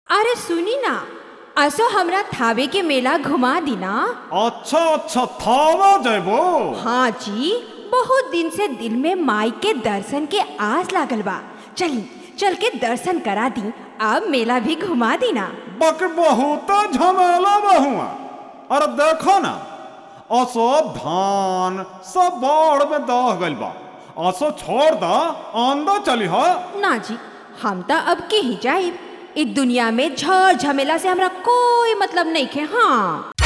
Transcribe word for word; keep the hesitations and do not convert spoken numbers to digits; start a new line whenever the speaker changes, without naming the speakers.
अरे सुनी ना, असो हमरा थावे के मेला घुमा दी ना।
अच्छा अच्छा थावा जयबो।
हाँ जी, बहुत दिन से दिल में माई के दर्शन के आस लागल बा। चली चल के दर्शन करा दी, अब मेला भी घुमा दी ना।
बक बहुत झमेला बहुआ। अरे देखो ना, असो धान सब बाढ़ में दह गइल बा। असो छोड़ दा, आंदा चली हा।
ना जी, हम तो अब के ही जाइब। इस दुनिया में झड़ झमेला से हमरा कोई मतलब नहीं है। हाँ।